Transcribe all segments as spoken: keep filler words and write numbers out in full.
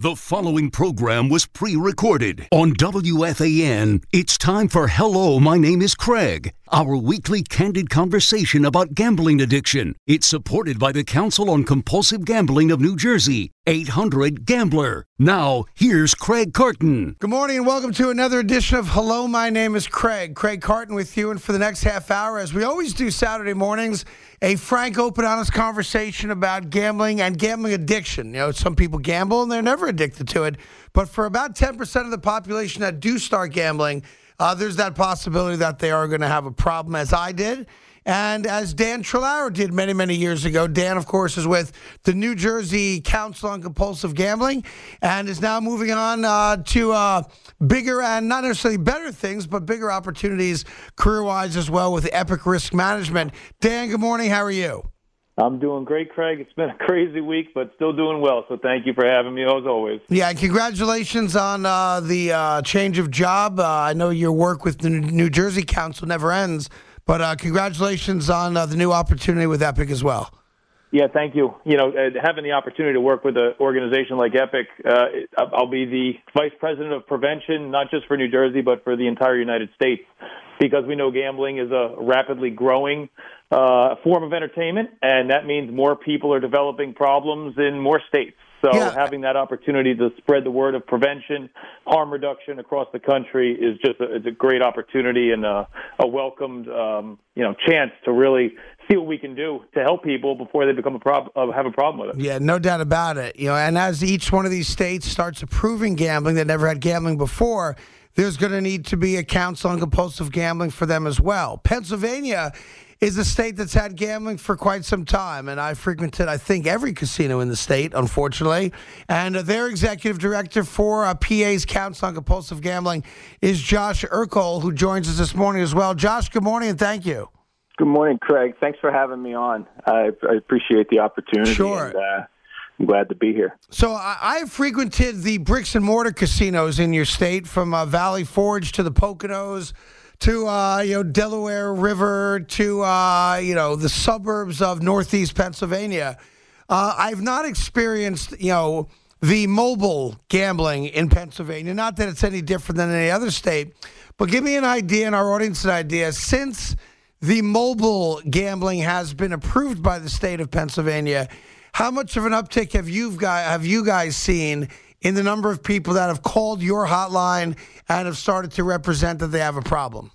The following program was pre-recorded on W F A N. It's time for Hello, My Name is Craig, our weekly candid conversation about gambling addiction. It's supported by the Council on Compulsive Gambling of New Jersey, eight hundred gambler. Now, here's Craig Carton. Good morning and welcome to another edition of Hello, My Name is Craig. Craig Carton with you, and for the next half hour, as we always do Saturday mornings, a frank, open, honest conversation about gambling and gambling addiction. You know, some people gamble and they're never addicted to it, but for about ten percent of the population that do start gambling, uh, there's that possibility that they are going to have a problem, as I did. And as Dan Trelauer did many, many years ago. Dan, of course, is with the New Jersey Council on Compulsive Gambling and is now moving on uh, to uh, bigger and not necessarily better things, but bigger opportunities career-wise as well with Epic Risk Management. Dan, good morning. How are you? I'm doing great, Craig. It's been a crazy week, but still doing well. So thank you for having me, as always. Yeah, and congratulations on uh, the uh, change of job. Uh, I know your work with the New Jersey Council never ends. But uh, congratulations on uh, the new opportunity with Epic as well. Yeah, thank you. You know, uh, having the opportunity to work with an organization like Epic, uh, I'll be the vice president of prevention, not just for New Jersey, but for the entire United States, because we know gambling is a rapidly growing uh, form of entertainment, and that means more people are developing problems in more states. So yeah. having that opportunity to spread the word of prevention, harm reduction across the country is just a, it's a great opportunity and a, a welcomed um, you know chance to really see what we can do to help people before they become a prob- uh, have a problem with it. Yeah, no doubt about it. You know, and as each one of these states starts approving gambling that never had gambling before, there's going to need to be a council on compulsive gambling for them as well. Pennsylvania is a state that's had gambling for quite some time, and I frequented, I think, every casino in the state, unfortunately. And uh, their executive director for uh, P A's Council on Compulsive Gambling is Josh Urkel, who joins us this morning as well. Josh, good morning, and thank you. Good morning, Craig. Thanks for having me on. I, I appreciate the opportunity. Sure. And, uh, I'm glad to be here. So I, I've frequented the bricks and mortar casinos in your state, from uh, Valley Forge to the Poconos, to, uh, you know, Delaware River, to, uh, you know, the suburbs of Northeast Pennsylvania. Uh, I've not experienced, you know, the mobile gambling in Pennsylvania. Not that it's any different than any other state, but give me an idea, and our audience an idea, since the mobile gambling has been approved by the state of Pennsylvania, how much of an uptick have you guys, have you guys seen in the number of people that have called your hotline and have started to represent that they have a problem?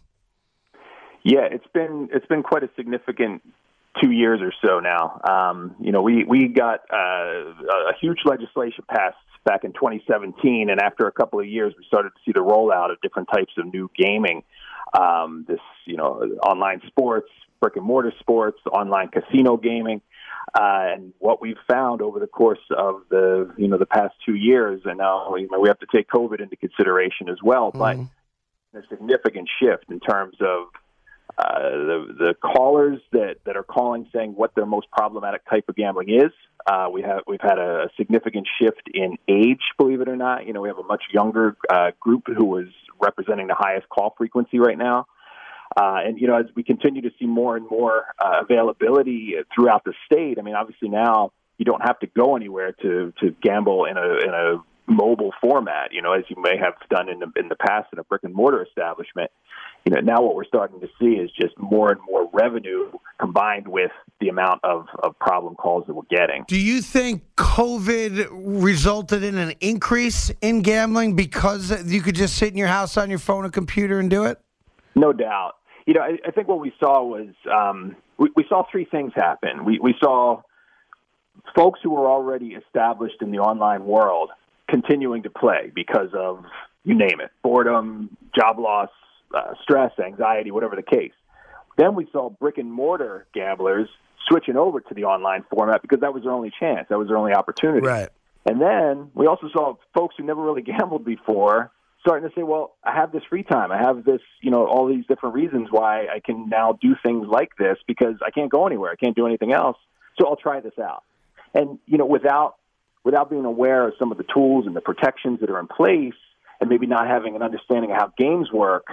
Yeah, it's been it's been quite a significant two years or so now. Um, you know, we we got uh, a huge legislation passed back in twenty seventeen, and after a couple of years, we started to see the rollout of different types of new gaming. Um, this, you know, online sports, brick and mortar sports, online casino gaming. Uh, and what we've found over the course of the, you know, the past two years, and now you know, we have to take COVID into consideration as well, but mm-hmm. a significant shift in terms of uh, the, the callers that, that are calling saying what their most problematic type of gambling is. Uh, we have, we've had a significant shift in age, believe it or not. You know, we have a much younger uh, group who is representing the highest call frequency right now. Uh, and, you know, as we continue to see more and more uh, availability throughout the state, I mean, obviously now you don't have to go anywhere to, to gamble in a in a mobile format, you know, as you may have done in the, in the past in a brick and mortar establishment. You know, now what we're starting to see is just more and more revenue combined with the amount of, of problem calls that we're getting. Do you think COVID resulted in an increase in gambling because you could just sit in your house on your phone or computer and do it? No doubt. You know, I, I think what we saw was um, we, we saw three things happen. We, we saw folks who were already established in the online world continuing to play because of, you name it, boredom, job loss, uh, stress, anxiety, whatever the case. Then we saw brick and mortar gamblers switching over to the online format because that was their only chance. That was their only opportunity. Right. And then we also saw folks who never really gambled before starting to say, well, I have this free time. I have this, you know, all these different reasons why I can now do things like this because I can't go anywhere. I can't do anything else. So I'll try this out. And, you know, without without being aware of some of the tools and the protections that are in place and maybe not having an understanding of how games work,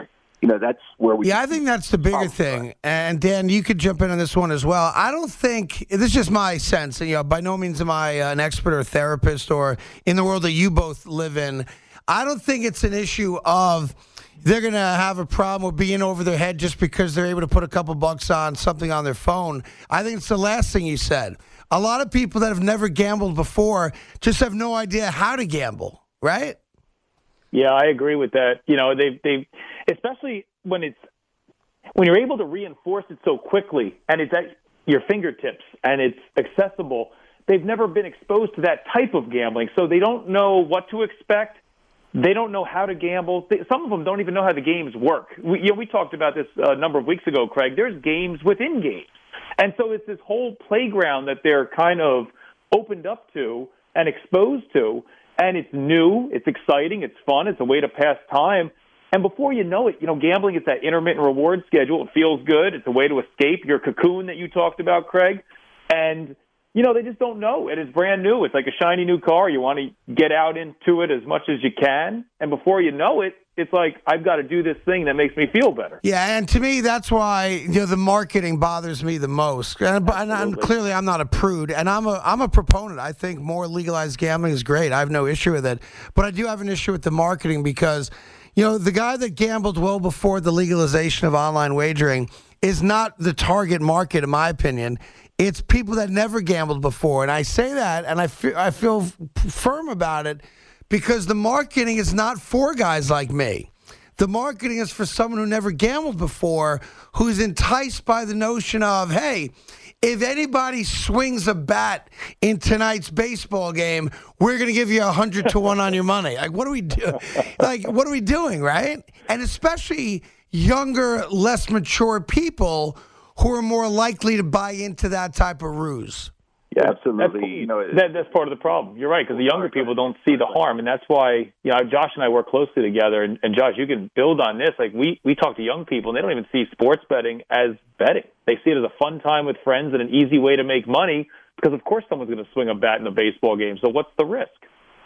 you know, that's where we. Yeah, I think that's the bigger thing. Are. And Dan, you could jump in on this one as well. I don't think this is just my sense. And, you know, by no means am I an expert or a therapist or in the world that you both live in. I don't think it's an issue of they're going to have a problem with being over their head just because they're able to put a couple bucks on something on their phone. I think it's the last thing you said. A lot of people that have never gambled before just have no idea how to gamble, right? Yeah, I agree with that. You know, they they especially when it's when you're able to reinforce it so quickly and it's at your fingertips and it's accessible. They've never been exposed to that type of gambling, so they don't know what to expect. They don't know how to gamble. Some of them don't even know how the games work. We, you know, we talked about this a number of weeks ago, Craig. There's games within games. And so it's this whole playground that they're kind of opened up to and exposed to. And it's new, it's exciting, it's fun, it's a way to pass time. And before you know it, you know, gambling is that intermittent reward schedule. It feels good. It's a way to escape your cocoon that you talked about, Craig. And, you know, they just don't know. And it's brand new. It's like a shiny new car. You want to get out into it as much as you can. And before you know it, it's like, I've got to do this thing that makes me feel better. Yeah, and to me, that's why, you know, the marketing bothers me the most. And, and, and clearly, I'm not a prude, and I'm a I'm a proponent. I think more legalized gambling is great. I have no issue with it. But I do have an issue with the marketing because, you know, the guy that gambled well before the legalization of online wagering is not the target market, in my opinion. It's people that never gambled before. And I say that, and I feel, I feel firm about it, because the marketing is not for guys like me. The marketing is for someone who never gambled before, who's enticed by the notion of, hey, if anybody swings a bat in tonight's baseball game, we're going to give you a hundred to one on your money. Like, what are we do? Like, what are we doing, right? And especially younger, less mature people who are more likely to buy into that type of ruse. Yeah, absolutely. That's, you know, that, that's part of the problem. You're right, because the younger people don't see the harm, and that's why, you know, Josh and I work closely together. And, and Josh, you can build on this. Like we we talk to young people, and they don't even see sports betting as betting. They see it as a fun time with friends and an easy way to make money. Because of course, someone's going to swing a bat in a baseball game. So what's the risk?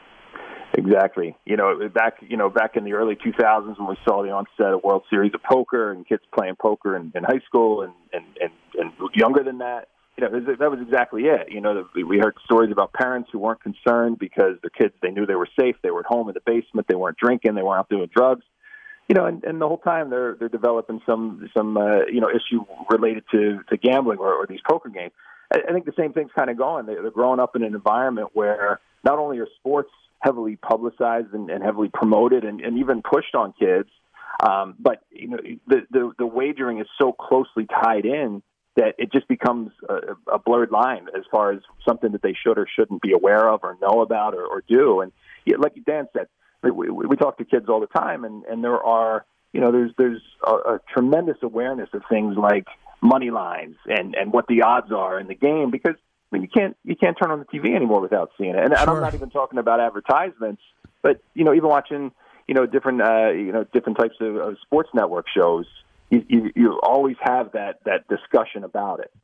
Exactly. You know, back you know back in the early two thousands when we saw the onset of World Series of Poker and kids playing poker in, in high school and, and, and, and younger than that. You know, that was exactly it. You know, we heard stories about parents who weren't concerned because their kids, they knew they were safe. They were at home in the basement. They weren't drinking. They weren't out doing drugs. You know, and, and the whole time they're they're developing some some uh, you know issue related to, to gambling or, or these poker games. I, I think the same thing's kind of going. They're, they're growing up in an environment where not only are sports heavily publicized and, and heavily promoted and, and even pushed on kids, um, but you know the, the the wagering is so closely tied in that it just becomes a, a blurred line as far as something that they should or shouldn't be aware of or know about or, or do. And yeah, like Dan said, we, we, we talk to kids all the time, and, and there are, you know, there's there's a, a tremendous awareness of things like money lines and, and what the odds are in the game, because I mean you can't you can't turn on the T V anymore without seeing it. And, sure. and I'm not even talking about advertisements, but you know, even watching you know different uh, you know different types of, of sports network shows. You, you, you always have that, that discussion about it.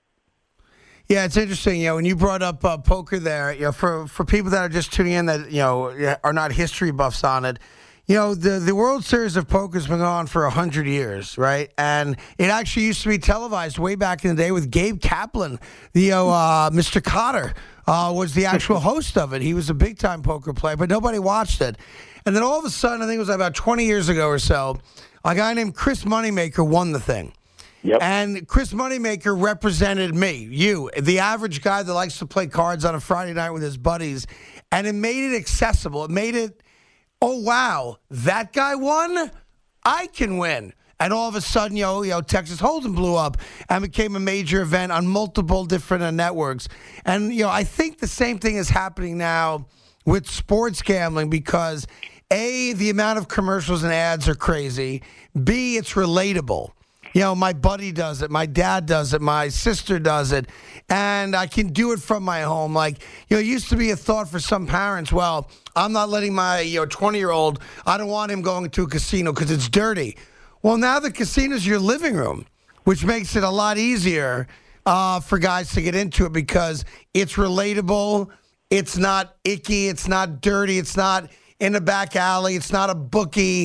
Yeah, it's interesting. You know, when you brought up uh, poker there, you know, for, for people that are just tuning in that, you know, are not history buffs on it, you know, the, the World Series of Poker has been going on for one hundred years, right? And it actually used to be televised way back in the day with Gabe Kaplan. The, you know, uh, Mister Cotter uh, was the actual host of it. He was a big-time poker player, but nobody watched it. And then all of a sudden, I think it was about twenty years ago or so, a guy named Chris Moneymaker won the thing. Yep. And Chris Moneymaker represented me, you, the average guy that likes to play cards on a Friday night with his buddies. And it made it accessible. It made it, oh, wow, that guy won? I can win. And all of a sudden, you know, you know, Texas Hold'em blew up and became a major event on multiple different uh, networks. And, you know, I think the same thing is happening now with sports gambling because A, the amount of commercials and ads are crazy. B, it's relatable. You know, my buddy does it. My dad does it. My sister does it. And I can do it from my home. Like, you know, it used to be a thought for some parents, well, I'm not letting my, you know, twenty-year-old, I don't want him going to a casino because it's dirty. Well, now the casino's your living room, which makes it a lot easier uh, for guys to get into it because it's relatable. It's not icky. It's not dirty. It's not in a back alley. It's not a bookie.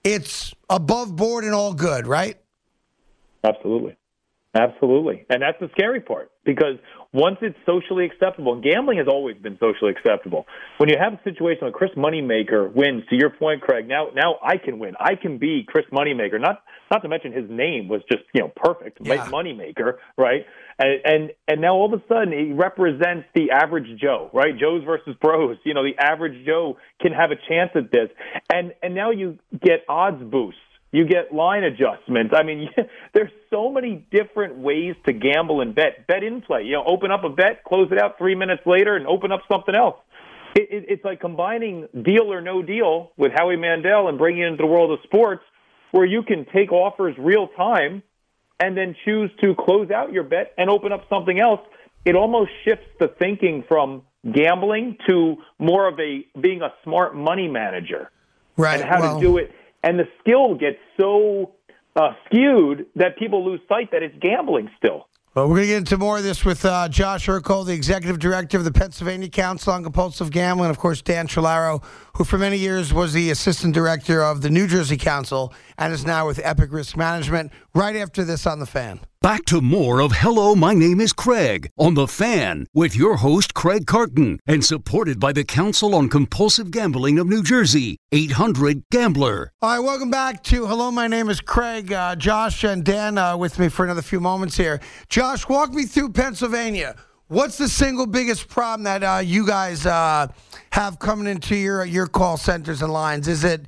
it's above board and all good, right? Absolutely. Absolutely. And that's the scary part, because once it's socially acceptable, and gambling has always been socially acceptable, when you have a situation where Chris Moneymaker wins, to your point, Craig, now now I can win. I can be Chris Moneymaker. Not not to mention his name was just, you know, perfect, Yeah. Moneymaker, right? And, and and now all of a sudden he represents the average Joe, right? Joes versus pros. You know, the average Joe can have a chance at this. And and now you get odds boosts. You get line adjustments. I mean, there's so many different ways to gamble and bet. Bet in play. You know, open up a bet, close it out three minutes later, and open up something else. It, it, it's like combining Deal or No Deal with Howie Mandel and bringing it into the world of sports, where you can take offers real time and then choose to close out your bet and open up something else. It almost shifts the thinking from gambling to more of a being a smart money manager, Right. and how well, to do it. And the skill gets so uh, skewed that people lose sight that it's gambling still. Well, we're going to get into more of this with uh, Josh Urkel, the executive director of the Pennsylvania Council on Compulsive Gambling, and, of course, Dan Trillaro, who for many years was the assistant director of the New Jersey Council and is now with Epic Risk Management, right after this on The Fan. Back to more of Hello, My Name is Craig on The Fan with your host, Craig Carton, and supported by the Council on Compulsive Gambling of New Jersey, eight hundred gambler. All right, welcome back to Hello, My Name is Craig. Uh, Josh and Dan uh, with me for another few moments here. Josh, walk me through Pennsylvania. What's the single biggest problem that uh, you guys uh, have coming into your your call centers and lines? Is it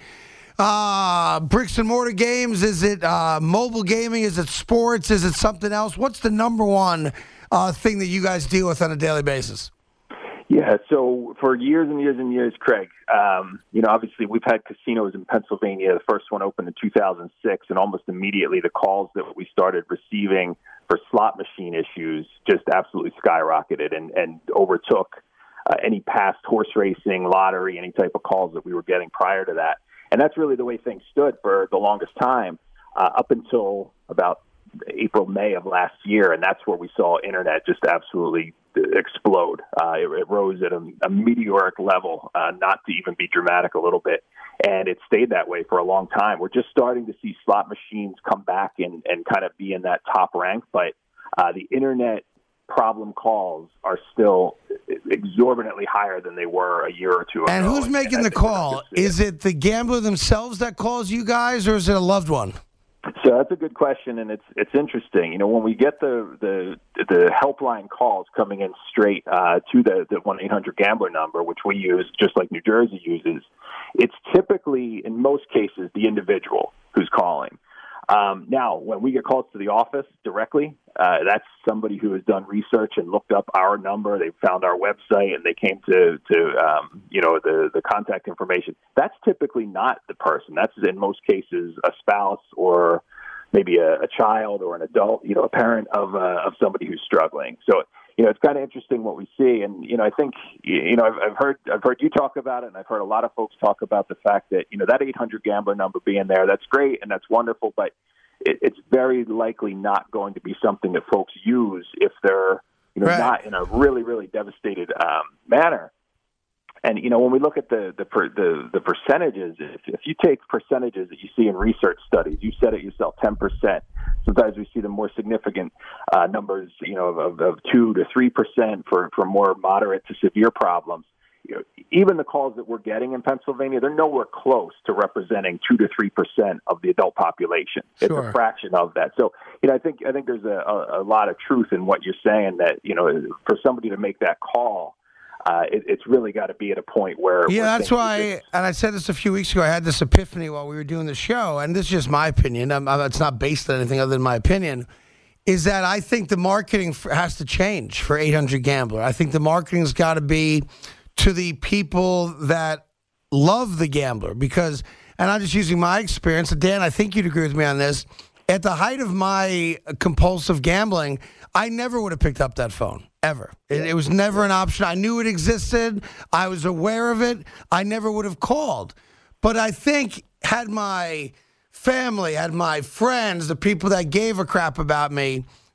uh, bricks and mortar games? Is it uh, mobile gaming? Is it sports? Is it something else? What's the number one uh, thing that you guys deal with on a daily basis? Yeah, so for years and years and years, Craig, um, you know, obviously we've had casinos in Pennsylvania. The first one opened in two thousand six, and almost immediately the calls that we started receiving for slot machine issues just absolutely skyrocketed and, and overtook uh, any past horse racing, lottery, any type of calls that we were getting prior to that. And that's really the way things stood for the longest time, uh, up until about April, May of last year, and that's where we saw internet just absolutely explode. Uh, it, it rose at a, a meteoric level, uh, not to even be dramatic a little bit, and it stayed that way for a long time. We're just starting to see slot machines come back and, and kind of be in that top rank, but uh, the internet problem calls are still exorbitantly higher than they were a year or two ago. And who's making and the call? Is it the gambler themselves that calls you guys, or is it a loved one? So that's a good question, and it's it's interesting. You know, when we get the the, the helpline calls coming in straight uh, to the the one eight hundred gambler number, which we use just like New Jersey uses, it's typically, in most cases, the individual who's calling. Um, now, when we get calls to the office directly, uh, that's somebody who has done research and looked up our number. They found our website and they came to, to um, you know, the, the contact information. That's typically not the person. That's in most cases a spouse or maybe a, a child or an adult, you know, a parent of uh, of somebody who's struggling. So, you know, it's kind of interesting what we see. And, you know, I think, you know, I've, I've heard I've heard you talk about it, and I've heard a lot of folks talk about the fact that, you know, that eight hundred gambler number being there, that's great and that's wonderful, but it, it's very likely not going to be something that folks use if they're, you know, right. not in a really, really devastated um, manner. And, you know, when we look at the the the, the percentages, if, if you take percentages that you see in research studies, you said it yourself, ten percent. Sometimes we see the more significant uh, numbers, you know, of, of two to three percent for, for more moderate to severe problems. You know, even the calls that we're getting in Pennsylvania, they're nowhere close to representing two to three percent of the adult population. It's Sure. a fraction of that. So, you know, I think I think there's a, a, a lot of truth in what you're saying. That, you know, for somebody to make that call, Uh, it, it's really got to be at a point where... Yeah, where that's why, and I said this a few weeks ago, I had this epiphany while we were doing the show, and this is just my opinion. I'm, I'm, it's not based on anything other than my opinion, is that I think the marketing f- has to change for eight hundred gambler. I think the marketing's got to be to the people that love the gambler, because, and I'm just using my experience, and Dan, I think you'd agree with me on this, at the height of my compulsive gambling, I never would have picked up that phone, ever. It, it was never an option. I knew it existed. I was aware of it. I never would have called. But I think had my family, had my friends, the people that gave a crap about me,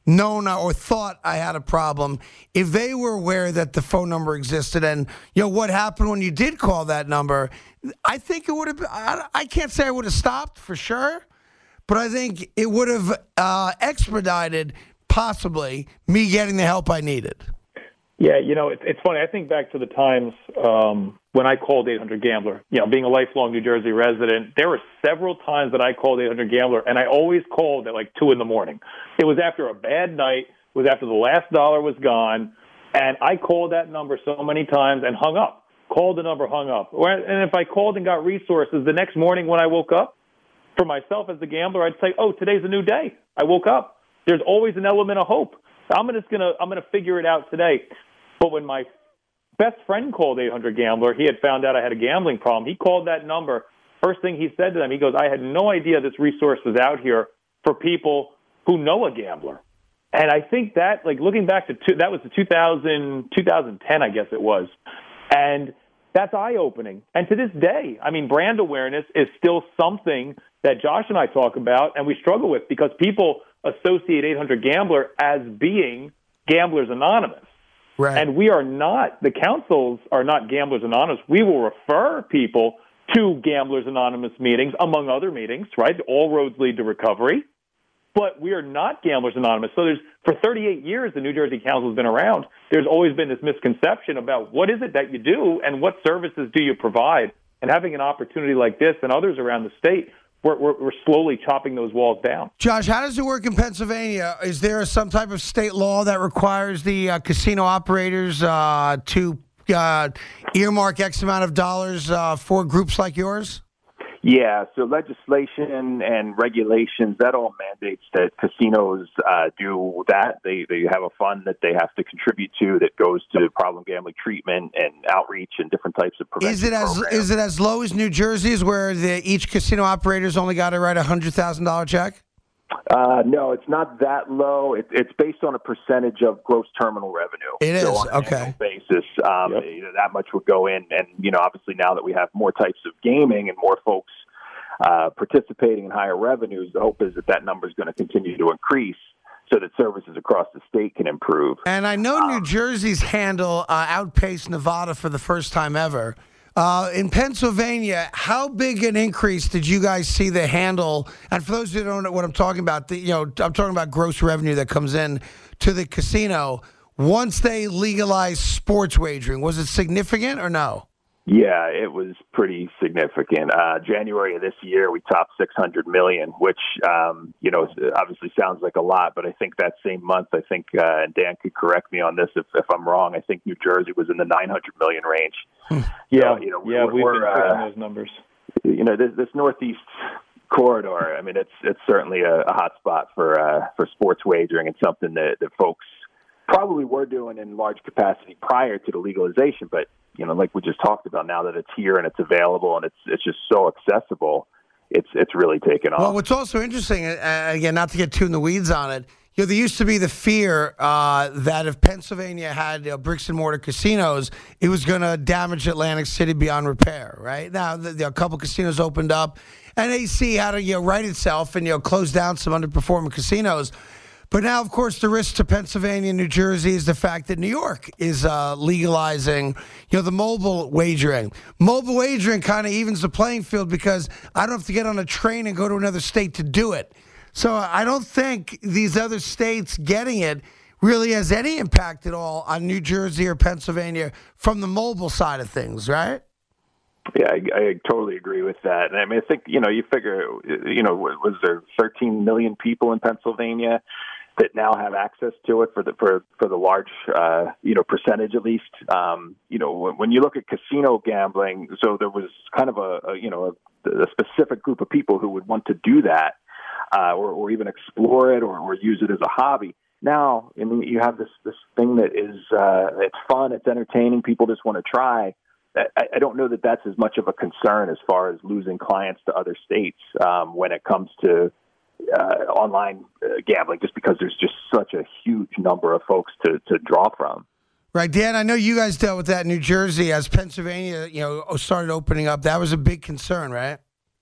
known or thought I had a problem, if they were aware that the phone number existed and, you know, what happened when you did call that number, I think it would have, I, I can't say I would have stopped for sure, but I think it would have uh, expedited possibly me getting the help I needed. Yeah, you know, it's, it's funny. I think back to the times um, when I called eight hundred Gambler. You know, being a lifelong New Jersey resident, there were several times that I called eight hundred Gambler, and I always called at like two in the morning. It was after a bad night. It was after the last dollar was gone, and I called that number so many times and hung up. Called the number, hung up. And if I called and got resources, the next morning when I woke up, for myself as the gambler, I'd say, "Oh, today's a new day. I woke up." There's always an element of hope. I'm just gonna I'm gonna figure it out today. But when my best friend called eight hundred Gambler, he had found out I had a gambling problem. He called that number. First thing he said to them, he goes, "I had no idea this resource was out here for people who know a gambler." And I think that, like, looking back to two, that was the two thousand, twenty ten, I guess it was. And that's eye-opening. And to this day, I mean, brand awareness is still something that Josh and I talk about and we struggle with because people associate eight hundred Gambler as being Gamblers Anonymous. Right. And we are not, the councils are not Gamblers Anonymous. We will refer people to Gamblers Anonymous meetings, among other meetings, right? All roads lead to recovery. But we are not Gamblers Anonymous. So there's, for thirty-eight years, the New Jersey Council has been around. There's always been this misconception about what is it that you do and what services do you provide. And having an opportunity like this and others around the state, We're, we're, we're slowly chopping those walls down. Josh, how does it work in Pennsylvania? Is there some type of state law that requires the uh, casino operators uh, to uh, earmark X amount of dollars uh, for groups like yours? Yeah, so legislation and regulations, that all mandates that casinos uh, do that. They they have a fund that they have to contribute to that goes to problem gambling treatment and outreach and different types of prevention Is it as programs. is it as low as New Jersey's, where the, each casino operator's only got to write a hundred thousand dollar check? Uh, no, it's not that low. It, it's based on a percentage of gross terminal revenue. It is, so on an okay. annual basis, um, Yep. you know, that much would go in. And, you know, obviously now that we have more types of gaming and more folks uh, participating in higher revenues, the hope is that that number is going to continue to increase so that services across the state can improve. And I know um, New Jersey's handle uh, outpaced Nevada for the first time ever. Uh, in Pennsylvania, how big an increase did you guys see the handle? And for those who don't know what I'm talking about, the, you know, I'm talking about gross revenue that comes in to the casino once they legalized sports wagering. Was it significant or no? Yeah, it was pretty significant. Uh, January of this year, we topped six hundred million, which, um, you know, obviously sounds like a lot, but I think that same month, I think, uh, and Dan could correct me on this if, if I'm wrong, I think New Jersey was in the nine hundred million range. Yeah, so, you know, yeah, we're, we've we're, been pushing uh, those numbers. You know, this, this Northeast corridor, I mean, it's it's certainly a, a hot spot for, uh, for sports wagering and something that, that folks probably were doing in large capacity prior to the legalization, but you know, like we just talked about, now that it's here and it's available and it's it's just so accessible, it's it's really taken off. Well, what's also interesting, uh, again, not to get too in the weeds on it, you know, there used to be the fear uh, that if Pennsylvania had uh, bricks and mortar casinos, it was going to damage Atlantic City beyond repair. Right now, the, the, a couple casinos opened up, and A C had to you know right itself and you know close down some underperforming casinos. But now, of course, the risk to Pennsylvania and New Jersey is the fact that New York is uh, legalizing, you know, the mobile wagering. Mobile wagering kind of evens the playing field because I don't have to get on a train and go to another state to do it. So I don't think these other states getting it really has any impact at all on New Jersey or Pennsylvania from the mobile side of things, right? Yeah, I, I totally agree with that. And I mean, I think, you know, you figure, you know, was there thirteen million people in Pennsylvania that now have access to it for the for for the large uh, you know percentage at least. Um, you know, when, when you look at casino gambling, so there was kind of a, a you know a, a specific group of people who would want to do that, uh, or, or even explore it, or, or use it as a hobby. Now, I mean, you have this this thing that is uh, it's fun, it's entertaining, people just want to try. I, I don't know that that's as much of a concern as far as losing clients to other states um, when it comes to Uh, online uh, gambling, just because there's just such a huge number of folks to, to draw from. Right, Dan, I know you guys dealt with that in New Jersey as Pennsylvania, you know, started opening up. That was a big concern, right?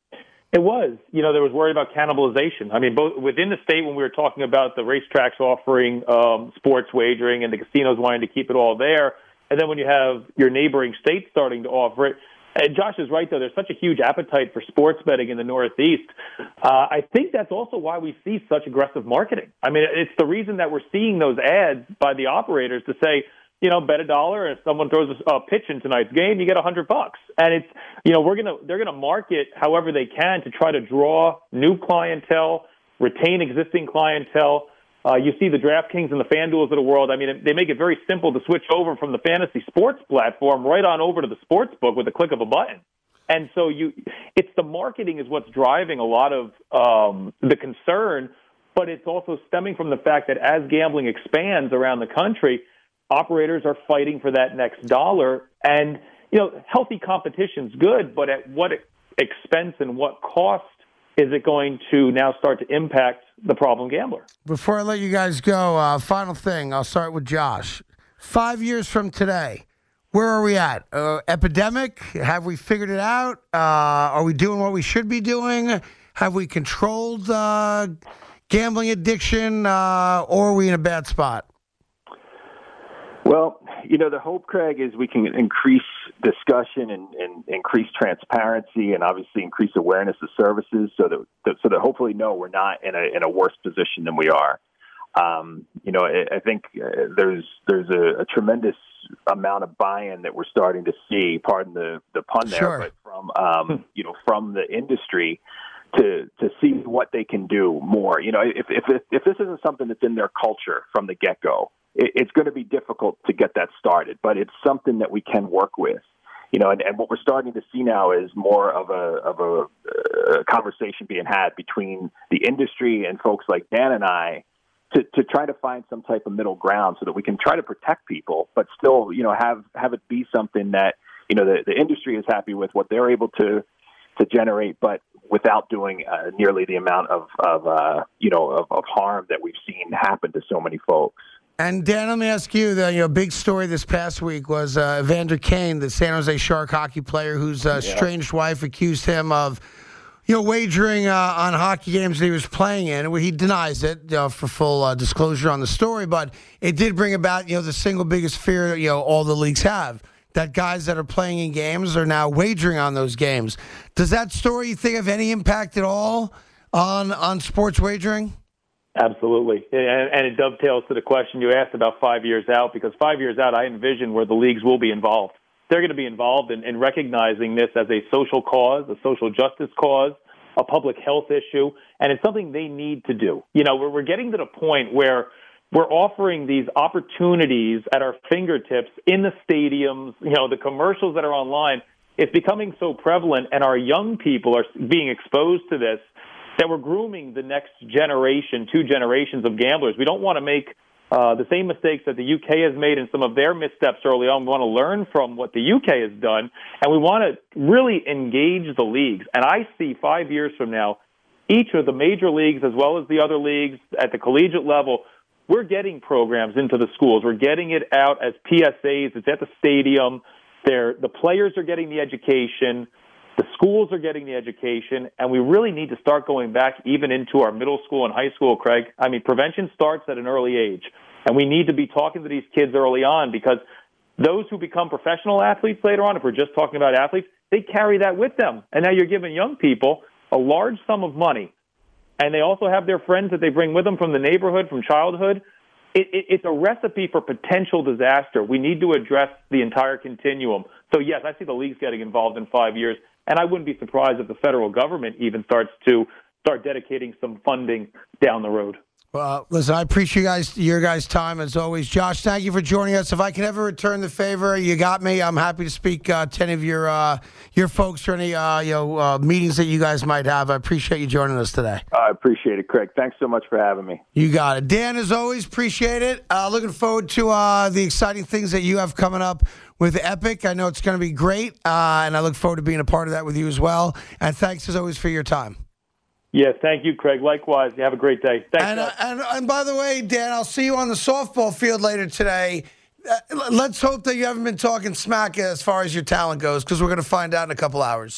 It was. You know, there was worry about cannibalization. I mean, both within the state when we were talking about the racetracks offering um, sports wagering and the casinos wanting to keep it all there, and then when you have your neighboring states starting to offer it. And Josh is right, though. There's such a huge appetite for sports betting in the Northeast. Uh, I think that's also why we see such aggressive marketing. I mean, it's the reason that we're seeing those ads by the operators to say, you know, bet a dollar, and if someone throws a, a pitch in tonight's game, you get a hundred bucks. And it's, you know, we're gonna they're gonna market however they can to try to draw new clientele, retain existing clientele. Uh, you see the DraftKings and the FanDuels of the world. I mean, they make it very simple to switch over from the fantasy sports platform right on over to the sports book with the click of a button. And so you, it's the marketing is what's driving a lot of um, the concern, but it's also stemming from the fact that as gambling expands around the country, operators are fighting for that next dollar. And, you know, healthy competition's good, but at what expense and what cost is it going to now start to impact the problem gambler? Before I let you guys go, uh, final thing, I'll start with Josh. Five years from today, where are we at? Uh, epidemic? Have we figured it out? Uh, are we doing what we should be doing? Have we controlled uh, gambling addiction, uh, or are we in a bad spot? Well, you know, the hope, Craig, is we can increase discussion and, and increase transparency and obviously increase awareness of services so that so that hopefully, no, we're not in a in a worse position than we are. Um, you know, I, I think uh, there's there's a, a tremendous amount of buy-in that we're starting to see. Pardon the, the pun there, sure. but from um, you know from the industry to to see what they can do more. You know, if if if this isn't something that's in their culture from the get-go, it's going to be difficult to get that started, but it's something that we can work with, you know, and, and what we're starting to see now is more of a, of a, a conversation being had between the industry and folks like Dan and I to, to try to find some type of middle ground so that we can try to protect people, but still, you know, have, have it be something that, you know, the, the industry is happy with what they're able to, to generate, but without doing uh, nearly the amount of, of uh, you know, of, of harm that we've seen happen to so many folks. And Dan, let me ask you, the you know, big story this past week was uh, Evander Kane, the San Jose Shark hockey player whose uh, yeah. estranged wife accused him of, you know, wagering uh, on hockey games that he was playing in. He denies it, you know, for full uh, disclosure on the story, but it did bring about, you know, the single biggest fear that, you know, all the leagues have, that guys that are playing in games are now wagering on those games. Does that story, you think, have any impact at all on on sports wagering? Absolutely. And, and it dovetails to the question you asked about five years out, because five years out, I envision where the leagues will be involved. They're going to be involved in, in recognizing this as a social cause, a social justice cause, a public health issue, and it's something they need to do. You know, we're, we're getting to the point where we're offering these opportunities at our fingertips in the stadiums, you know, the commercials that are online. It's becoming so prevalent, and our young people are being exposed to this, that we're grooming the next generation, two generations of gamblers. We don't want to make uh, the same mistakes that the U K has made in some of their missteps early on. We want to learn from what the U K has done, and we want to really engage the leagues. And I see five years from now, each of the major leagues as well as the other leagues at the collegiate level, we're getting programs into the schools. We're getting it out as P S As. It's at the stadium. They're, the players are getting the education. The schools are getting the education, and we really need to start going back even into our middle school and high school, Craig. I mean, prevention starts at an early age, and we need to be talking to these kids early on, because those who become professional athletes later on, if we're just talking about athletes, they carry that with them. And now you're giving young people a large sum of money, and they also have their friends that they bring with them from the neighborhood, from childhood. It, it, it's a recipe for potential disaster. We need to address the entire continuum. So, yes, I see the leagues getting involved in five years. And I wouldn't be surprised if the federal government even starts to start dedicating some funding down the road. Well, listen, I appreciate you guys, your guys' time as always. Josh, thank you for joining us. If I can ever return the favor, you got me. I'm happy to speak uh, to any of your uh, your folks or any uh, you know uh, meetings that you guys might have. I appreciate you joining us today. I appreciate it, Craig. Thanks so much for having me. You got it. Dan, as always, appreciate it. Uh, looking forward to uh, the exciting things that you have coming up with Epic. I know it's going to be great, uh, and I look forward to being a part of that with you as well. And thanks, as always, for your time. Yes, thank you, Craig. Likewise. You have a great day. Thanks, and, uh, and, and by the way, Dan, I'll see you on the softball field later today. Uh, let's hope that you haven't been talking smack as far as your talent goes, because we're going to find out in a couple hours.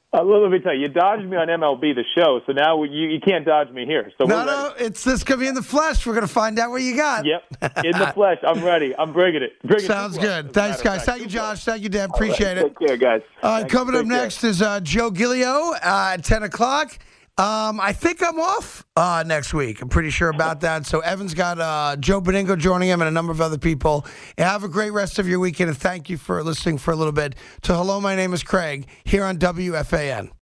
Uh, well, let me tell you, you dodged me on M L B, the show, so now you, you can't dodge me here. So no, we're no, ready. it's this going to be in the flesh. We're going to find out what you got. Yep, in the flesh. I'm ready. I'm bringing it. Bring Sounds it good. Thanks, guys. Thank you, Josh. Thank you, Dan. Appreciate right, it. Take care, guys. All right, Thanks. coming up Take care. next is uh, Joe Giglio uh, at ten o'clock. Um, I think I'm off uh, next week. I'm pretty sure about that. So Evan's got uh, Joe Beningo joining him and a number of other people. Have a great rest of your weekend, and thank you for listening for a little bit to Hello, My Name is Craig here on W F A N.